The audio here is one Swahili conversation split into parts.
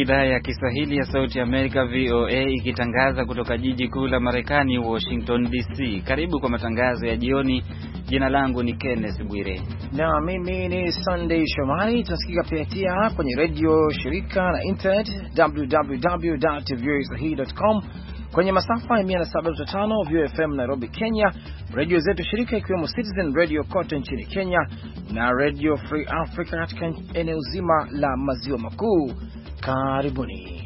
idhaa ya Kiswahili ya Sauti ya Amerika VOA ikitangaza kutoka jiji kuu la Marekani Washington DC. Karibu kwa matangazo ya jioni. Jina langu ni Kenneth Bwire. Na mimi ni Sunday Shomari. Tunasikika pia kwenye radio shirika na internet www.voaswahili.com, kwenye masafa ya 107.5 VFM Nairobi Kenya, radio zetu shirika ikiwemo Citizen Radio kote nchini Kenya na Radio Free Africa katika eneo zima la maziwa makuu. Karibuni.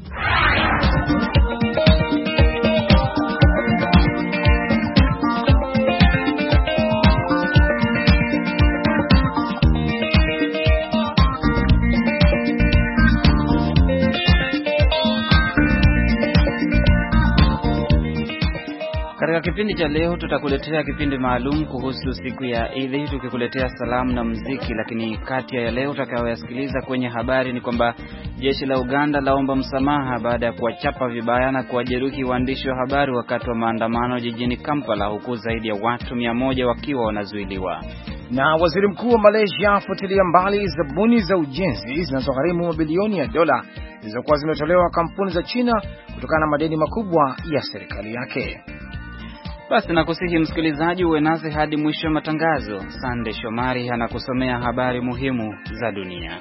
Katika kipindi cha leo tutakuletea kipindi maalum kuhusu siku ya Eid, tukikuletea salamu na muziki. Lakini kati ya leo utakayoyasikiliza kwenye habari ni kwamba jeshi la Uganda laomba msamaha baada ya kuwachapa vibaya na kuwajeruhi waandishi wa habari wakati wa maandamano jijini Kampala, huku zaidi ya watu 100 wakiwa wanazuiliwa. Na waziri mkuu wa Malaysia afutilia mbali zabuni za ujenzi zinazogharimu mabilioni ya dola zilizokuwa zimetolewa kampuni za China kutokana na madeni makubwa ya serikali yake. Basi nakusihi msikilizaji uwe nasi hadi mwisho wa matangazo. Sande Shomari anakusomea habari muhimu za dunia.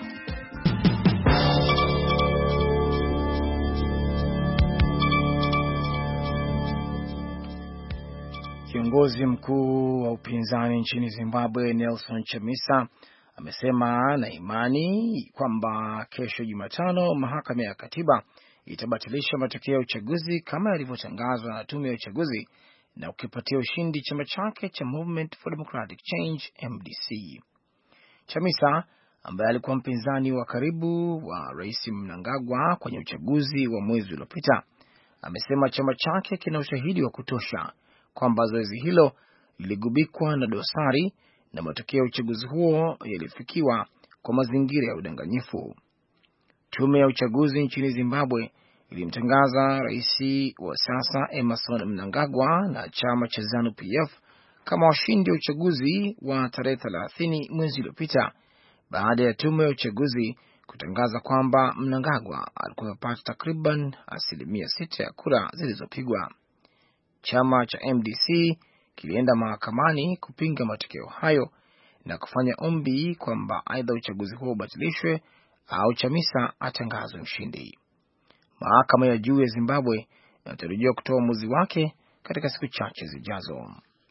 Kiongozi mkuu wa upinzani nchini Zimbabwe Nelson Chamisa amesema na imani kwamba kesho Jumatano mahakama ya katiba itabatilisha matokeo ya uchaguzi kama yalivyotangazwa na tume ya uchaguzi na ukipatia ushindi chama chake cha Movement for Democratic Change MDC. Chamisa ambaye alikuwa mpinzani wa karibu wa Rais Mnangagwa kwenye uchaguzi wa mwezi uliopita amesema chama chake kina ushahidi wa kutosha kwamba zoezi hilo liligubikwa na dosari na matokeo ya uchaguzi huo yalifikiwa kwa mazingira ya udanganyifu. Tume ya uchaguzi nchini Zimbabwe ilimtangaza rais wa sasa Emmerson Mnangagwa na chama cha ZANU-PF kama washindi wa uchaguzi wa tarehe 30 mwezi uliopita baada ya tume ya uchaguzi kutangaza kwamba Mnangagwa alikuwa amepata takriban 6% ya kura zilizopigwa. Chama cha MDC kilienda mahakamani kupinga matokeo hayo na kufanya ombi kwamba aidha uchaguzi huo ubatilishwe au Chamisa atangazwe mshindi. Mahakama ya juu ya Zimbabwe inatarajiwa kutoa uamuzi wake katika siku chache zijazo.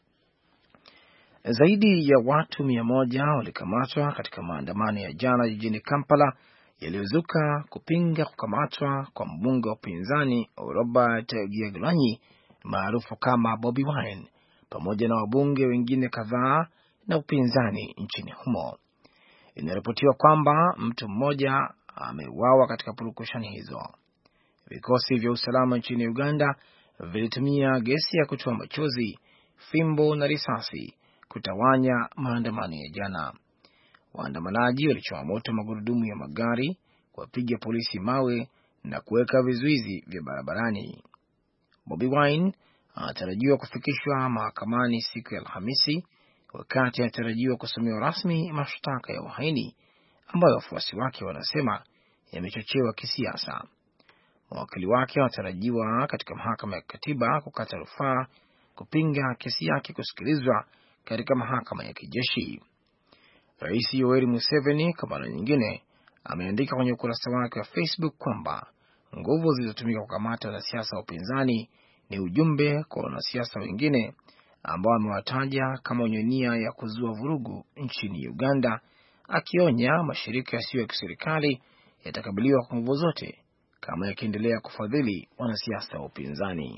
Zaidi ya watu 100 walikamatwa katika maandamano ya jana jijini Kampala yaliyozuka kupinga kukamatwa kwa mbunge wa upinzani Robert Kyagulanyi maarufu kama Bobi Wine pamoja na wabunge wengine kadhaa na upinzani nchini humo. Inaripotiwa kwamba mtu mmoja ameuawa katika purukushani hizo. Vikosi vya usalama nchini Uganda vilitumia gesi ya kutoa machozi, fimbo na risasi kutawanya maandamano ya jana. Waandamanaji walichoma moto magurudumu ya magari, kuwapiga polisi mawe na kuweka vizuizi vya barabarani. Bobi Wine anatarajiwa kufikishwa mahakamani siku ya Alhamisi, wakati anatarajiwa kusomewa rasmi mashtaka ya uhaini ambayo wafuasi wake wanasema yamechochewa kisiasa. Mawakili wake wanatarajiwa katika mahakama ya katiba kukata rufaa kupinga kesi yake kusikilizwa katika mahakama ya kijeshi. Rais Yoweri Museveni kwa mara nyingine ameandika kwenye ukurasa wake wa Facebook kwamba nguvu zilizotumika kukamata wanasiasa wa upinzani ni ujumbe kwa wanasiasa wengine ambao amewataja kama wenye nia ya kuzua vurugu nchini Uganda, akionya mashirika yasiyo ya kiserikali yatakabiliwa kwa nguvu zote kama yakiendelea kufadhili wanasiasa wa upinzani.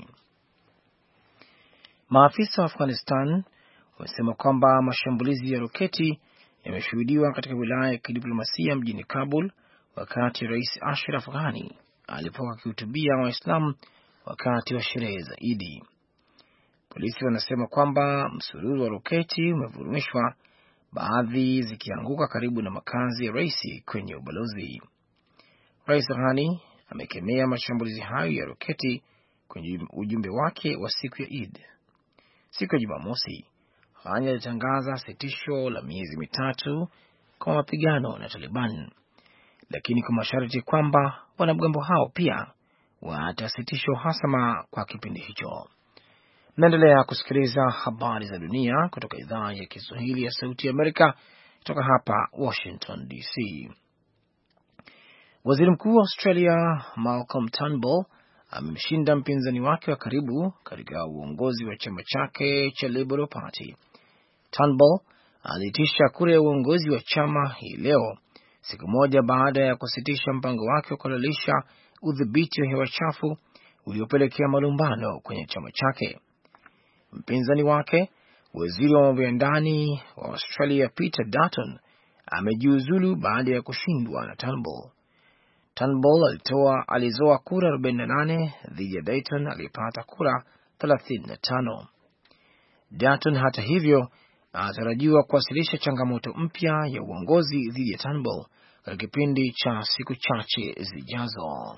Maafisa wa Afghanistan wamesema kwamba mashambulizi ya roketi yameshuhudiwa katika wilaya ya kidiplomasia mjini Kabul wakati Rais Ashraf Ghani alipokuwa akihutubia Waislamu wakati wa sherehe za Idi. Polisi wanasema kwamba msururu wa roketi umevurumishwa, baadhi zikianguka karibu na makazi ya rais kwenye ubalozi. Rais Ghani amekemea mashambulizi hayo ya roketi kwenye ujumbe wake wa siku ya Eid. Siku ya Jumamosi, Ghani alitangaza sitisho la miezi 3 kwa mapigano na Taliban, lakini kwa masharti kwamba wanamgambo hao pia watasitisha uhasama kwa kipindi hicho. Naendelea kusikiliza habari za dunia kutoka idhaa ya Kiswahili ya Sauti ya Amerika kutoka hapa Washington DC. Waziri Mkuu wa Australia Malcolm Turnbull amemshinda mpinzani wake wa karibu katika uongozi wa chama chake cha Liberal Party. Turnbull aliitisha kura ya uongozi wa chama hii leo, siku moja baada ya kusitisha mpango wake wa kuhalalisha udhibiti wa hewa chafu uliopelekea malumbano kwenye chama chake. Mpinzani wake, waziri wa mambo ya ndani wa Australia Peter Dutton, amejiuzulu baada ya kushindwa na Turnbull. Turnbull alizoa kura 48 dhidi ya Dutton aliyepata kura 35. Dutton hata hivyo anatarajiwa kuwasilisha changamoto mpya ya uongozi dhidi ya Turnbull katika kipindi cha siku chache zijazo.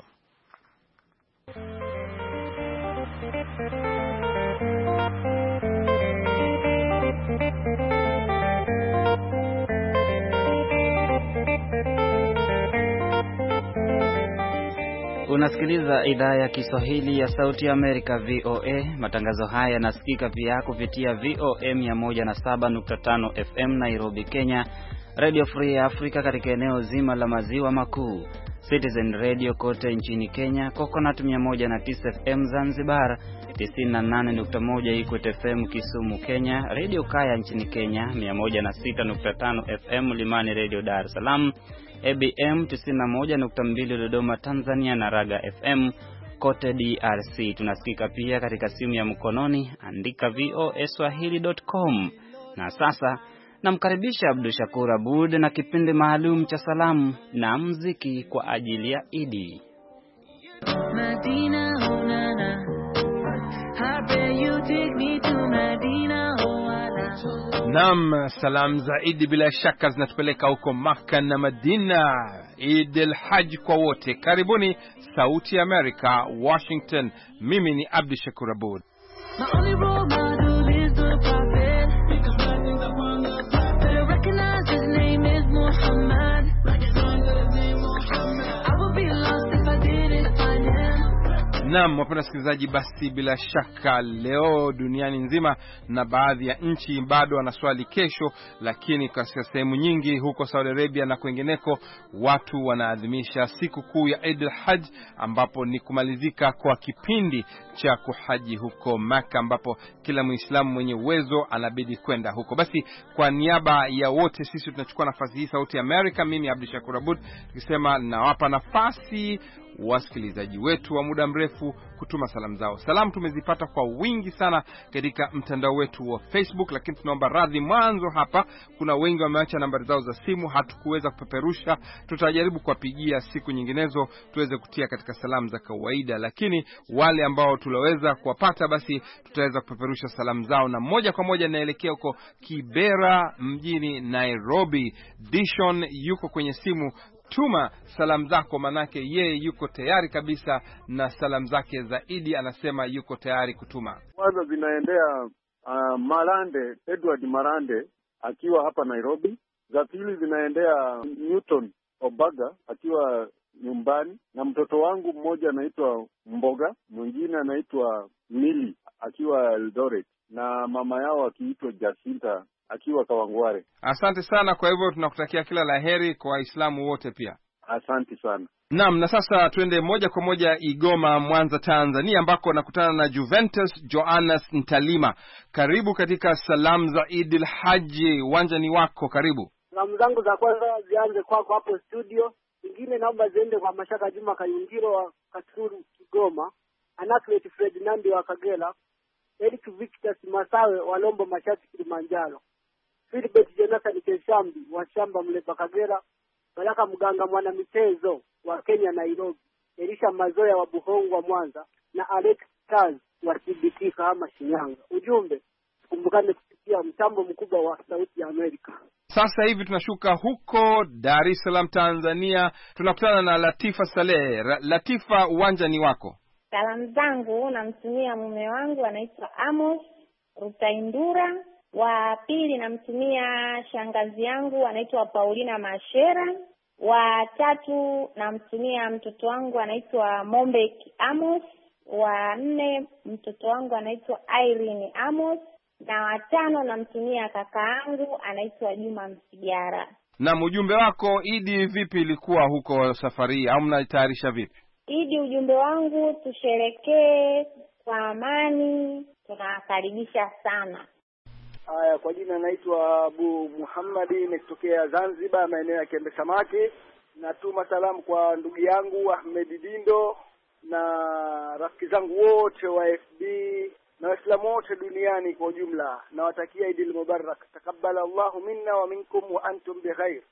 Unasikiliza idhaa ya Kiswahili ya Sauti ya Amerika VOA. Matangazo haya yanasikika pia kupitia VOA 107.5 FM Nairobi, Kenya, Radio Free Africa katika eneo zima la maziwa makuu, Citizen Radio kote nchini Kenya, Coconut 109 FM Zanzibar, 98.1 Ikwete FM Kisumu, Kenya, Radio Kaya nchini Kenya, 106.5 FM Limani Radio Dar es Salaam, ABM 91.2 Dodoma Tanzania na Raga FM kote DRC. Tunasikika pia katika simu ya mkononi, andika voaswahili.com. Na sasa namkaribisha Abdul Shakur Abud na kipindi maalum cha salamu na muziki kwa ajili ya Idi. Medina, oh nana, how dare you take me to Medina, oh nana. Naam, salamu za Idi bila shaka zinatupeleka huko Makkah na Madina. Eid al-Hajj kwa wote. Karibuni Sauti ya Amerika, Washington. Mimi ni Abdul Shakur Abud. Naam, wapenda sikilizaji, basi bila shaka leo duniani nzima na baadhi ya nchi bado wanaswali kesho, lakini kwa sehemu nyingi huko Saudi Arabia na kwengineko watu wanaadhimisha siku kuu ya Eid al-Hajj, ambapo ni kumalizika kwa kipindi cha kuhaji huko Maka, ambapo kila Muislamu mwenye uwezo anabidi kwenda huko. Basi kwa niaba ya wote sisi tunachukua nafasi hii Sauti ya Amerika, mimi Abdul Shakur Abud, tukisema nawapa nafasi wasikilizaji wetu wa muda mrefu kutuma salamu zao. Salamu tumezipata kwa wingi sana katika mtandao wetu wa Facebook, lakini tunaomba radhi mwanzo hapa. Kuna wengi wameacha nambari zao za simu, hatukuweza kupeperusha. Tutajaribu kuwapigia siku nyinginezo tuweze kutia katika salamu za kawaida, lakini wale ambao tuloweza kuwapata basi tutaweza kupeperusha salamu zao. Na moja kwa moja naelekea huko Kibera mjini Nairobi. Dishon yuko kwenye simu. Tuma salamu zako, manake yeye yuko tayari kabisa na salamu zake zaidi, anasema yuko tayari kutuma. Kwanza zinaendea Marande, Edward Marande akiwa hapa Nairobi. Za pili zinaendea Newton Obaga akiwa nyumbani, na mtoto wangu mmoja anaitwa Mboga, mwingine anaitwa Mili akiwa Eldoret, na mama yao akiitwa Jacinta akiwa Kawangware. Asante sana. Kwa hivyo tunakutakia kila laheri kwa Waislamu wote pia. Asante sana. Naam, na sasa twende moja kwa moja Igoma, Mwanza, Tanzania, ambako nakutana na Juventus Johannes Ntalima. Karibu katika salamu za Eid al-Hajj, uwanja ni wako, karibu. Salamu zangu za kwanza zianze kwako hapo studio. Nyingine naomba ziende kwa Mashaka Juma Kayungiro wa Kasuru Kigoma, Anaclet Ferdinand wa Kagera, Eric Victor Masawe wa Lombo Mashati Kilimanjaro, Philbert Jonathan Keshambi wa Shamba Mleba Kagera, Baraka Mganga mwana michezo wa Kenya Nairobi, Elisha Mazoya wa Buhongwa Mwanza, na Alex Taz wa CBT Kahama Shinyanga. Ujumbe, kumbukane kupitia mtambo mkubwa wa Sauti ya Amerika. Sasa hivi tunashuka huko Dar es Salaam, Tanzania. Tunakutana na Latifa Saleh. Latifa, uwanja ni wako. Salamu zangu namtumia mume wangu anaitwa Amos Rutaindura. Wa pili namtumia shangazi yangu anaitwa Paulina Mashera. Wa 3 namtumia mtoto wangu anaitwa Mombek Amos. Wa 4 mtoto wangu anaitwa Irene Amos. Na wa 5 namtumia kakaangu anaitwa Juma Msigara. Na ujumbe wako Idi vipi ilikuwa huko safari au mnatayarisha vipi? Idi, ujumbe wangu tusherekee kwa amani, tunakaribisha sana. Haya, kwa jina naitwa Abu Muhammadi, nikitokea Zanzibar, maeneo ya Kiembe Samaki. Natuma salamu kwa ndugu yangu Ahmed Dindo na rafiki zangu wote wa FB na Waislamu wote duniani kwa ujumla. Nawatakia Eid al-Mubarak. Takabbala Allahu minna wa minkum wa antum bikhair.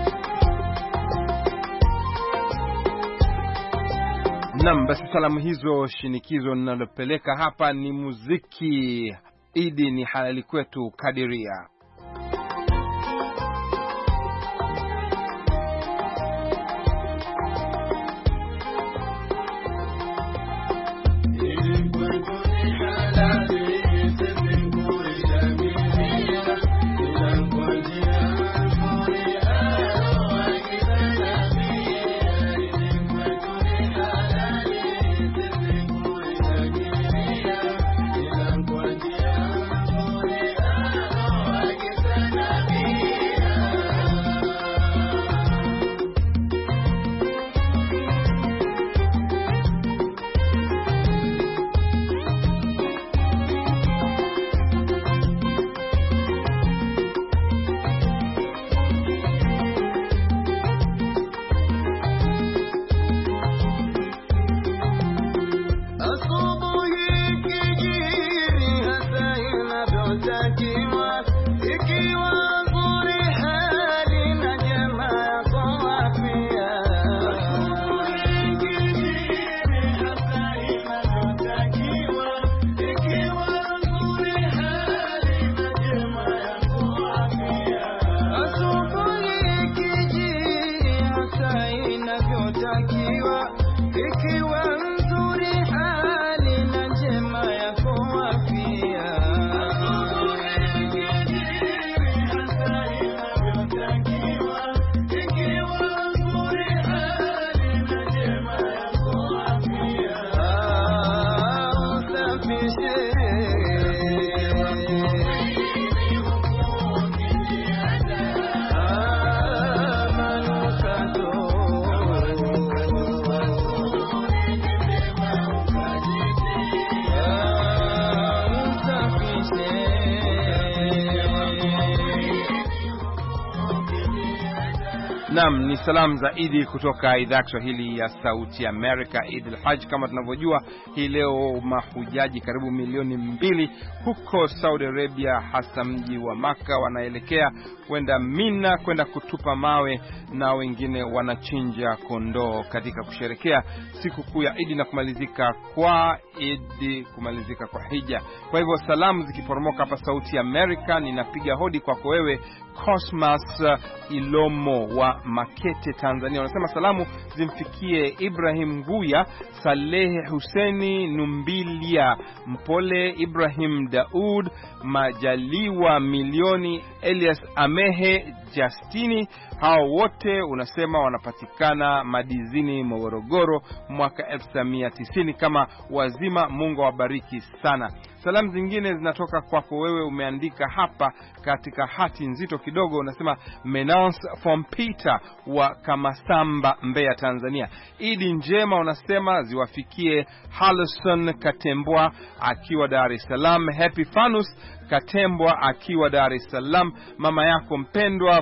Naam, basi salamu hizo, shinikizo ninalopeleka hapa ni muziki. Idi ni halali kwetu kadiria. Naam, ni salamu za Idi kutoka idhaa ya Kiswahili ya Sauti ya Amerika. Eid al-Hajj, kama tunavyojua, hii leo mahujaji karibu milioni 2 huko Saudi Arabia, hasa mji wa Maka, wanaelekea kwenda Mina kwenda kutupa mawe, na wengine wanachinja kondoo katika kusherekea siku kuu ya Idi na kumalizika kwa Idi, kumalizika kwa hija. Kwa hivyo salamu zikiporomoka hapa Sauti ya Amerika, ninapiga hodi kwako wewe Cosmas Ilomo wa Makete, Tanzania. Wanasema salamu zimfikie Ibrahim Nguya, Salehe Huseni Numbilia, Mpole Ibrahim Daud, Majaliwa Milioni, Elias Amehe Justini. Hao wote unasema wanapatikana Madizini, Morogoro, mwaka 1990 kama wazima. Mungu awabariki sana. Salamu zingine zinatoka kwako wewe, umeandika hapa katika hati nzito kidogo, unasema Menance from Peter wa Kamasamba, Mbeya, Tanzania. Idi njema unasema ziwafikie Harrison Katembwa akiwa Dar es Salaam, Happy Fanus Katembwa akiwa Dar es Salaam, mama yako mpendwa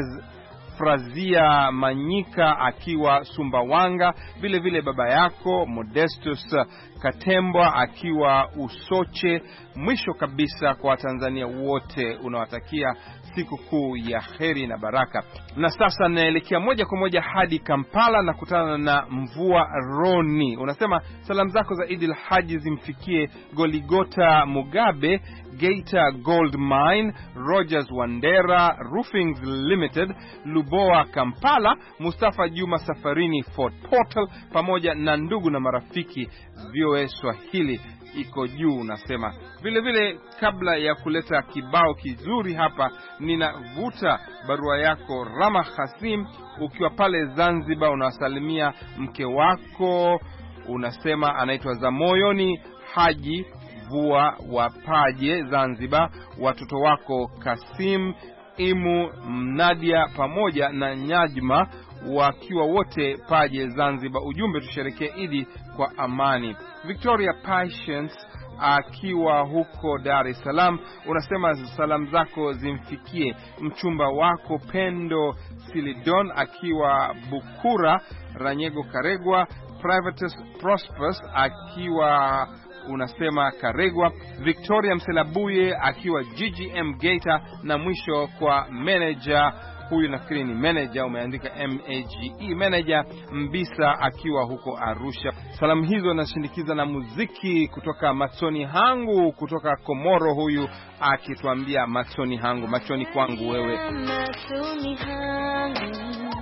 Frazia Manyika akiwa Sumbawanga, vile vile baba yako Modestus Katembwa akiwa Usoche. Mwisho kabisa kwa Tanzania wote unawatakia siku kuu ya heri na baraka. Na sasa naelekea moja kwa moja hadi Kampala na kutana na Mvua Roni. Unasema salamu zako za Eid al-Hajj zimfikie Goligota Mugabe, Geita Gold Mine, Rogers Wandera, Roofings Limited, Luboa Kampala, Mustafa Juma Safarini Fort Portal, pamoja na ndugu na marafiki. VOA VOA Swahili iko juu unasema. Vile vile kabla ya kuleta kibao kizuri hapa, ninavuta barua yako Rama Hasim, ukiwa pale Zanzibar, unawasalimia mke wako, unasema anaitwa Zamoyoni Haji Vua wa Paje Zanzibar, watoto wako Kasim, Imu, Mnadia pamoja na Nyajma wakiwa wote Paje Zanzibar. Ujumbe, tusherekee Idi kwa amani. Victoria Patience akiwa huko Dar es Salaam, unasema salamu zako zimfikie mchumba wako Pendo Silidon akiwa Bukura Ranyego Karegwa, Privatus Prosperous akiwa unasema Karegwa, Victoria Mselabuye akiwa GGM Geita, na mwisho kwa manager huyu, nafikiri ni manager, umeandika MAGE, manager Mbisa akiwa huko Arusha. Salamu hizo nashindikiza na muziki kutoka Matsoni Hangu kutoka Komoro, huyu akituambia Matsoni Hangu, machoni kwangu wewe. Matsoni Hangu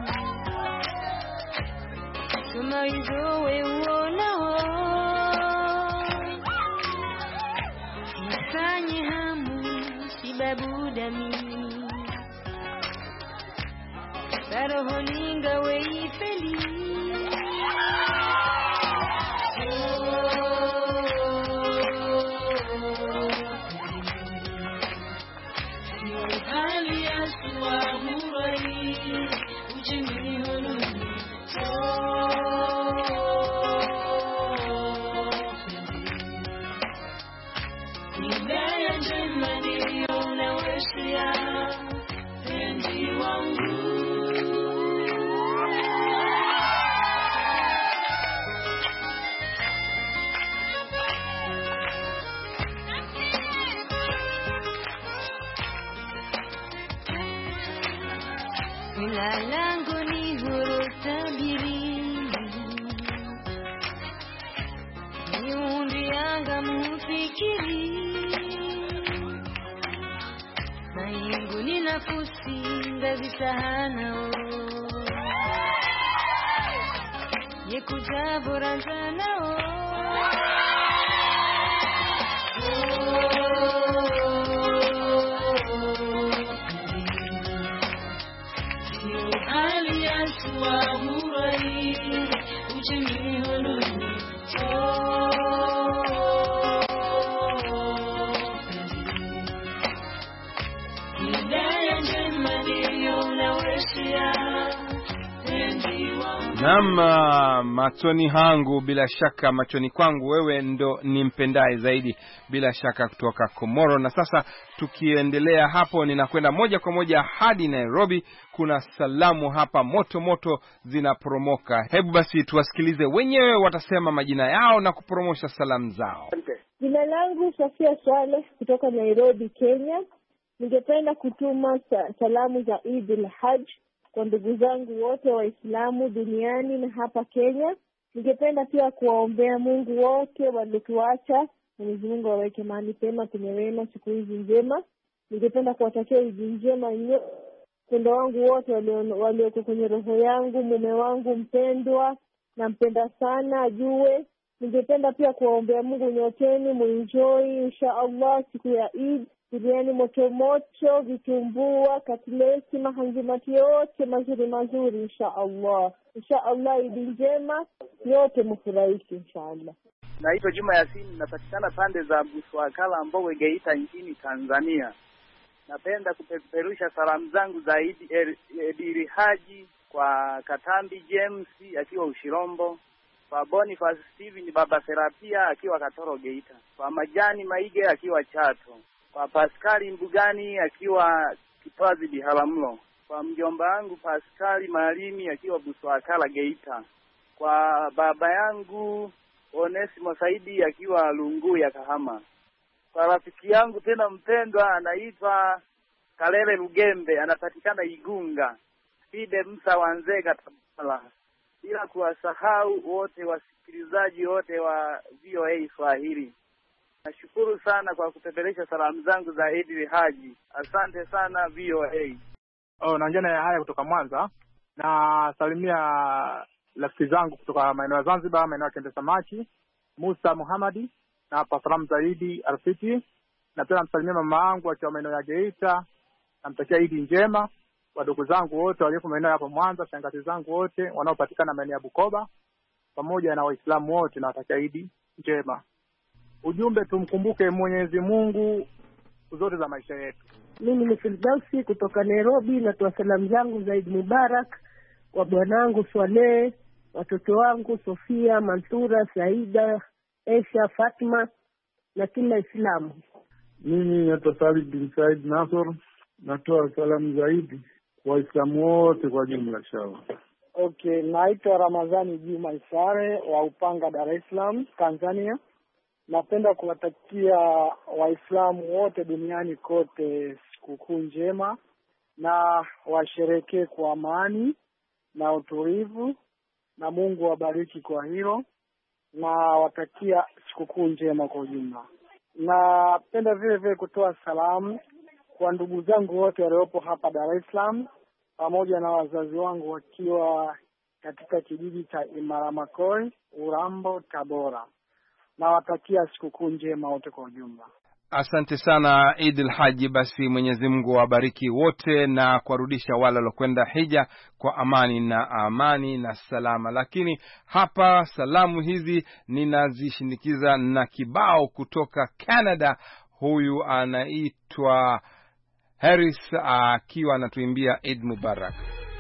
kama hizo wewe unao nifanye hamu sibabu dami Saroho ninga weifeli hali ya suwahurai ujimini honuni Nidaya njema niliona weshia Pendi wangu Wila langu ni huru tabiri Niundi anga mufikiri Maingu ninafusi ngazitahanao Yekujaboranzanao hali ya suwahurai ujimini honuni Nidaya njema niliona weshia Naam, Matsoni Hangu, bila shaka machoni kwangu wewe ndo nimpendaye zaidi, bila shaka kutoka Komoro. Na sasa tukiendelea hapo, ninakwenda moja kwa moja hadi Nairobi. Kuna salamu hapa moto moto zinapromoka. Hebu basi tuwasikilize wenyewe, watasema majina yao na kupromosha salamu zao. Jina langu Safia Swale kutoka Nairobi, Kenya. Ningependa kutuma salamu za Eid al-Hajj kwa ndugu zangu wote Waislamu duniani na hapa Kenya. Ningependa pia kuwaombea Mungu wote waliotuacha, Mwenyezi Mungu aweke mahali pema kwenye wema siku hizi njema. Ningependa kuwatakia Eid njema wapendwa wangu wote walioko kwenye roho yangu, mume wangu mpendwa, nampenda sana ajue. Ningependa pia kuwaombea Mungu nyoteni muenjoy inshallah siku ya Eid. Biriani moto moto, vitumbua, katleti, mahanjimati yote mazuri mazuri inshallah. Inshallah Eid njema, yote mfurahiki inshallah. Naitwa Juma Yasin, napatikana pande za Buswakala Mbowe Geita nchini Tanzania. Napenda kupeperusha salamu zangu za Eid Haji kwa Katambi James akiwa Ushirombo, kwa Boniface Steven Baba Serapia akiwa Katoro Geita, kwa Majani Maige akiwa Chato, kwa Pascali Mbugani akiwa Kitwazi Biharamulo, kwa mjomba wangu Pascali Malimi akiwa Buswakala Geita, kwa baba yangu Onesimo Saidi akiwa Lungu ya Kahama, kwa rafiki yangu tena mpendwa anaitwa Kalele Lugembe anapatikana Igunga, Fide Musa Wanzega Tabala, bila kuwasahau wote wasikilizaji wote wa VOA Swahili. Nashukuru sana kwa kupeperesha salamu zangu za Eid Haji. Asante sana VOA. Nanjana ya haya kutoka Mwanza, na salimia rafiki zangu kutoka maeneo ya Zanzibar, maeneo ya Kende Samaki, Musa Muhamadi, na hapa salamu zaidi Arfiti. Na pia namsalimia mama yangu akiwa maeneo ya Geita, namtakia Idi njema. Wadogo zangu wote walioko maeneo hapo Mwanza, shangazi zangu wote wanaopatikana maeneo ya Bukoba, pamoja na Waislamu wote nawatakia Idi njema. Ujumbe, tumkumbuke Mwenyezi Mungu zote za maisha yetu. Mimi ni Firdausi kutoka Nairobi, natoa salamu zangu za Eid Mubarak kwa bwanangu Swaleh, watoto wangu Sofia, Mansura, Saida, Aisha, Fatima na kila Islamu. Mimi naitwa Said bin Said Nasor, natoa salamu zaidi kwa Waislamu wote kwa jumla shawa. Okay, naitwa Ramadhani Juma Isare wa Upanga, Dar es Salaam, Tanzania. Napenda kuwatakia Waislamu wote duniani kote sikukuu njema na washerekee kwa amani na utulivu, na Mungu awabariki kwa hilo, na watakia sikukuu njema kwa ujumla. Napenda vile vile kutoa salamu kwa ndugu zangu wote waliopo hapa Dar es Salaam, pamoja na wazazi wangu wakiwa katika kijiji cha Imaramakoi, Urambo, Tabora. Na watakia sikukuu njema wote kwa ujumla. Asante sana Eid al-Hajj. Basi Mwenyezi Mungu awabariki wote na kuwarudisha wale waliokwenda hija kwa amani na salama. Lakini hapa salamu hizi ninazishindikiza na kibao kutoka Canada. Huyu anaitwa Harris akiwa anatuimbia Eid Mubarak.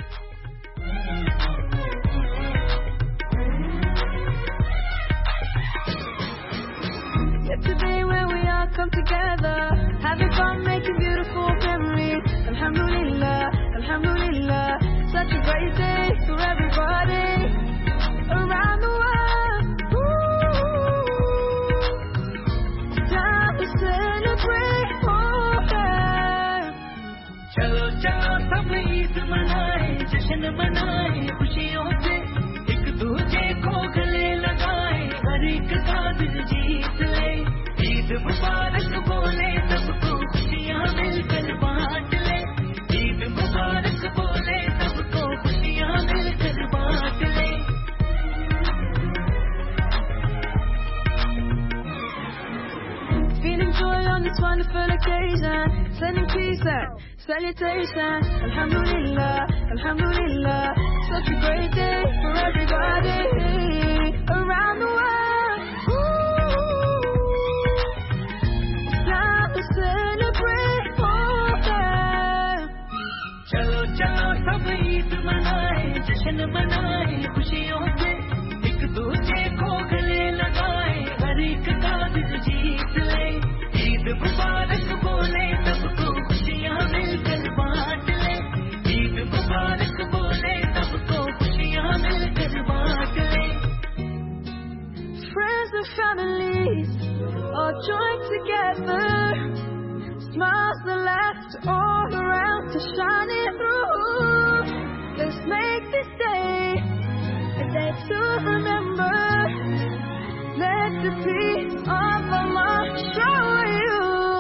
Today when we all come together, having fun, making beautiful memories. Alhamdulillah, alhamdulillah, such a great day for everybody around the world. Ooh, time to celebrate forever. Chalo chalo sab Eid manaye, jashan manaye, khushiyon se ek dooje ko gale lagaye, har ek ka dil jeet le. Eid Mubarak bole sabko khushiyan milkar baant le. Eid Mubarak bole sabko khushiyan milkar baant le. Feeling joy on this wonderful occasion, sending peace and salutation. Alhamdulillah, alhamdulillah, such a great day for everybody around the world. Ooh, time to celebrate forever. Chalo chalo sab Eid manaye, jashan manaye, khushiyon se ek dooje ko gale lagaye, har ek ka dil jeet le. Eid Mubarak bole sabko khushiyan milkar baant le. Eid Mubarak bole sabko khushiyan milkar baant le. Friends and families all joined together, smiles and laughter all around to shine it through. Let's make this day a day to remember. Let the peace of Allah show you.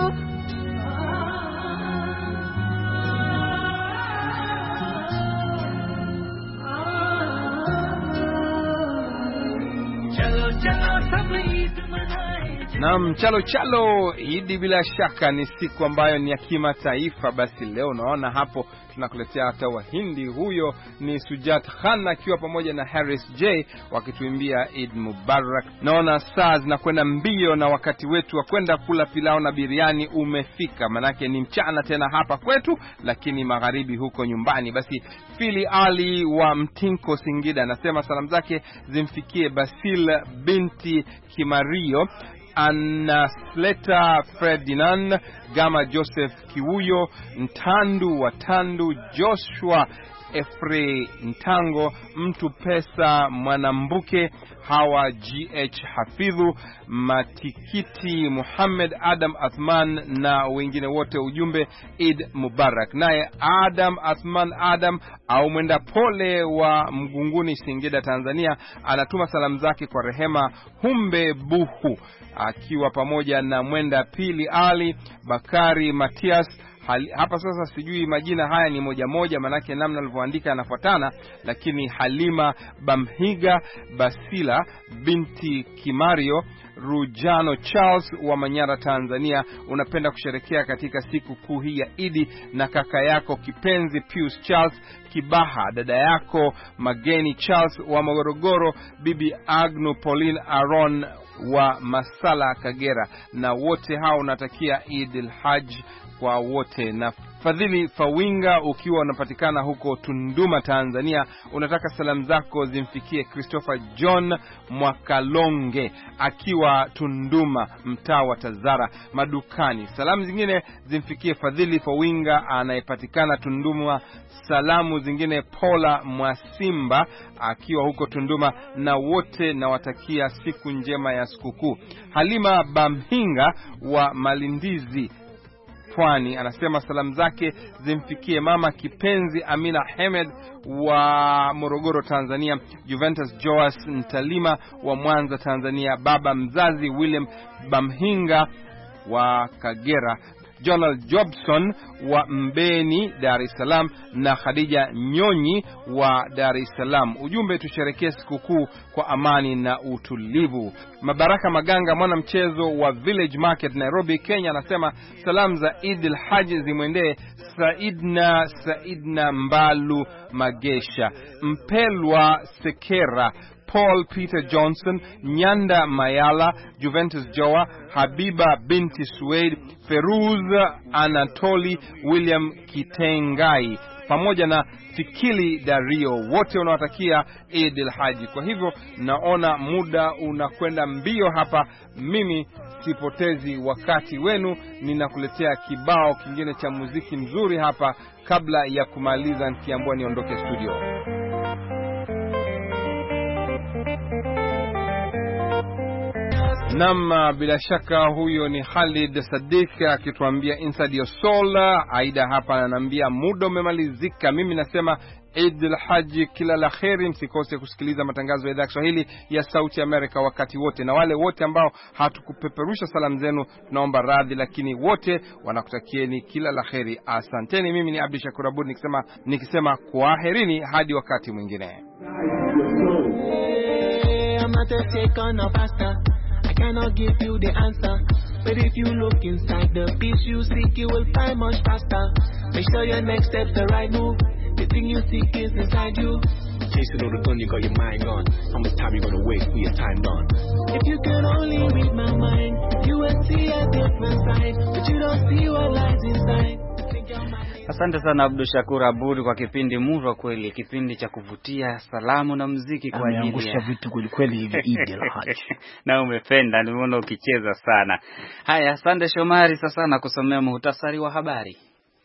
Chalo chalo sab Eid manaye. Naam, chalo Idi bila shaka ni siku ambayo ni ya kimataifa. Basi leo naona hapo tunakuletea hata Wahindi. Huyo ni Sujat Khan akiwa pamoja na Harris J wakituimbia Eid Mubarak. Naona saa zinakwenda mbio na wakati wetu wa kwenda kula pilau na biriani umefika. Manake ni mchana tena hapa kwetu, lakini magharibi huko nyumbani. Basi Fili Ali wa Mtinko Singida anasema salamu zake zimfikie Basil binti Kimario, Anasleta Ferdinand, Gama Joseph Kiwuyo, Ntandu wa Tandu, Joshua Efre Ntango, Mtu Pesa Mwanambuke, Hawa GH Hafidhu, Matikiti Muhammad, Adam Athman na wengine wote. Ujumbe Eid Mubarak. Naye Adam Athman Adam au mwenda pole wa Mgunguni Singida Tanzania anatuma salamu zake kwa Rehema Humbe Buhu akiwa pamoja na mwenda Pili Ali, Bakari Matias, Hapa sasa sijui majina haya ni moja moja, manake namna alivyoandika yanafuatana, lakini Halima Bamhiga Basila binti Kimario Rujano Charles wa Manyara, Tanzania, unapenda kusherekea katika siku kuu hii ya Idi na kaka yako kipenzi Pius Charles Kibaha, dada yako Mageni Charles wa Morogoro, bibi Agnu Pauline Aaron wa Masala Kagera, na wote hao unatakia Eid al-Hajj kwa wote. Na Fadhili Fawinga ukiwa unapatikana huko Tunduma, Tanzania, unataka salamu zako zimfikie Christopher John Mwakalonge akiwa Tunduma, mtaa wa Tazara madukani. Salamu zingine zimfikie Fadhili Fawinga anayepatikana Tunduma. Salamu zingine Paula Mwasimba akiwa huko Tunduma, na wote nawatakia siku njema ya sikukuu. Halima Bamhinga wa Malindizi Pwani anasema salamu zake zimfikie mama kipenzi Amina Hamed wa Morogoro, Tanzania, Juventus Joas Ntalima wa Mwanza, Tanzania, baba mzazi William Bamhinga wa Kagera, Jonal Jobson wa Mbeni, Dar es Salaam, na Khadija Nyonyi wa Dar es Salaam. Ujumbe, tusherekee sikukuu kwa amani na utulivu. Mabaraka Maganga mwana mchezo wa Village Market Nairobi, Kenya, anasema salamu za Eid al-Hajj zimwendee Saidna Mbalu Magesha, Mpelwa Sekera, Paul Peter Johnson, Nyanda Mayala, Juventus Joa, Habiba binti Suede, Feruz Anatoli, William Kitengai, pamoja na Fikili Dario. Wote unawatakia Eid al-Hajj. Kwa hivyo naona muda unakwenda mbio hapa, mimi sipotezi wakati wenu, ninakuletea kibao kingine cha muziki mzuri hapa kabla ya kumaliza, nikiambiwa niondoke studio. Nama bila shaka huyo ni Khalid Sadiq akituambia Inside Your Soul. Aida hapa ananiambia muda umemalizika. Mimi nasema Eid al-Hajj kila la kheri. Msikose kusikiliza matangazo ya idhaa Kiswahili ya Sauti Amerika wakati wote, na wale wote ambao hatukupeperusha salamu zenu tunaomba radhi, lakini wote wanakutakieni kila la kheri. Asanteni. Mimi ni Abdi Shakur Abud nikisema kwaherini hadi wakati mwingine. I cannot give you the answer, but if you look inside the peace you seek, you will find much faster. Make sure your next step's the right move. The thing you seek is inside you. Chasing all the gun, you got your mind on. How much time you gonna waste when your time done? If you could only read my mind, you would see a different side, but you don't see what lies inside. Asante sana Abdul Shakur Abud kwa kipindi murwa kweli, kipindi cha kuvutia, salamu na muziki kwa ajili ya angusha vitu kweli kweli hivi Eid al-Hajj. Na umependa, nimeona ukicheza sana. Haya, asante Shomari, sasa na kusomea muhtasari wa habari.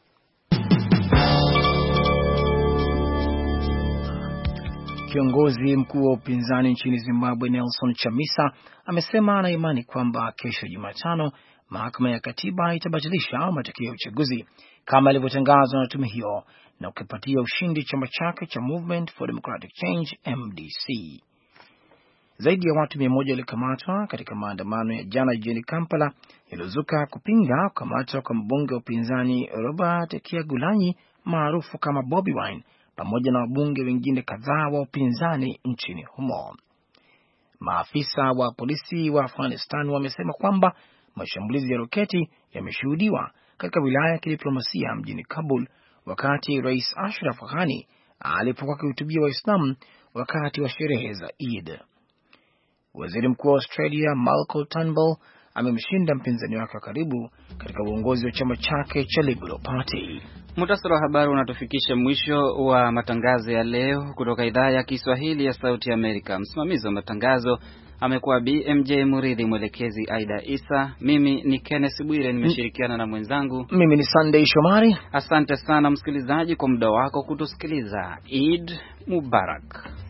Kiongozi mkuu wa upinzani nchini Zimbabwe Nelson Chamisa amesema ana imani kwamba kesho Jumatano mahakama ya katiba itabatilisha matokeo ya uchaguzi kama ilivyotangazwa na tume hiyo na kukipatia ushindi chama chake cha Movement for Democratic Change MDC. Zaidi ya watu 100 walikamatwa katika maandamano ya jana jijini Kampala yaliyozuka kupinga kukamatwa kwa mbunge wa upinzani Robert Kyagulanyi maarufu kama Bobi Wine pamoja na wabunge wengine kadhaa wa upinzani nchini humo. Maafisa wa polisi wa Afghanistan wamesema kwamba mashambulizi ya roketi yameshuhudiwa katika wilaya ya kidiplomasia mjini Kabul wakati Rais Ashraf Ghani alipokuwa akihutubia Waislamu wakati wa sherehe za Eid. Waziri Mkuu wa Australia Malcolm Turnbull amemshinda mpinzani wake wa karibu katika uongozi wa chama chake cha Liberal Party. Muhtasari wa habari unatufikisha mwisho wa matangazo ya leo kutoka idhaa ya Kiswahili ya Sauti Amerika. Msimamizi wa matangazo amekuwa BMJ Muridhi, mwelekezi Aida Isa. Mimi ni Kenneth Bwire, nimeshirikiana na mwenzangu. Mimi ni Sunday Shomari. Asante sana msikilizaji kwa muda wako kutusikiliza. Eid Mubarak.